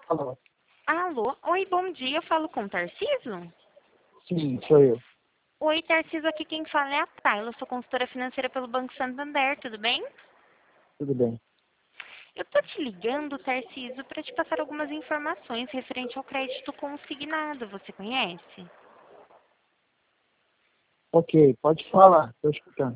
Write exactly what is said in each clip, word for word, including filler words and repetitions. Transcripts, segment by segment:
Alô? Alô? Oi, bom dia. Eu falo com o Tarciso? Sim, sou eu. Oi, Tarciso. Aqui quem fala é a Tayla. Eu sou consultora financeira pelo Banco Santander. Tudo bem? Tudo bem. Eu tô te ligando, Tarciso, para te passar algumas informações referente ao crédito consignado. Você conhece? Ok, pode falar, estou escutando.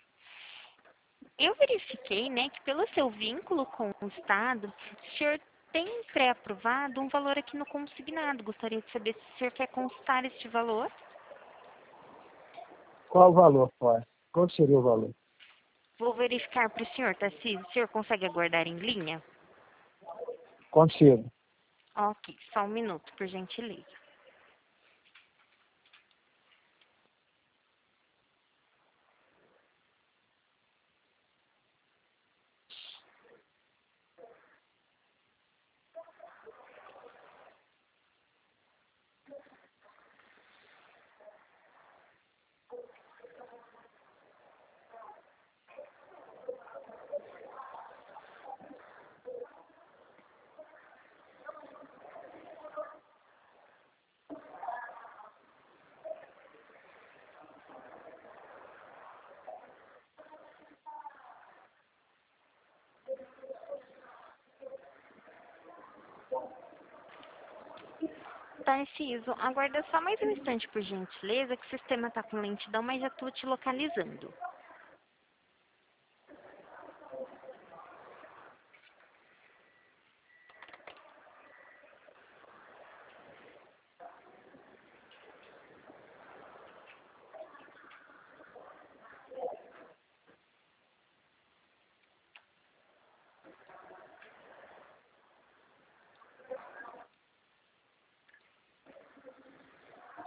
Eu verifiquei, né, que pelo seu vínculo com o Estado, o senhor tem pré-aprovado um valor aqui no consignado. Gostaria de saber se o senhor quer constar este valor. Qual o valor, pai? Qual seria o valor? Vou verificar para o senhor, Tarciso. O senhor consegue aguardar em linha? Consigo. Ok, só um minuto, por gentileza. Tarciso, aguarda só mais um instante, por gentileza, que o sistema está com lentidão, mas já estou te localizando.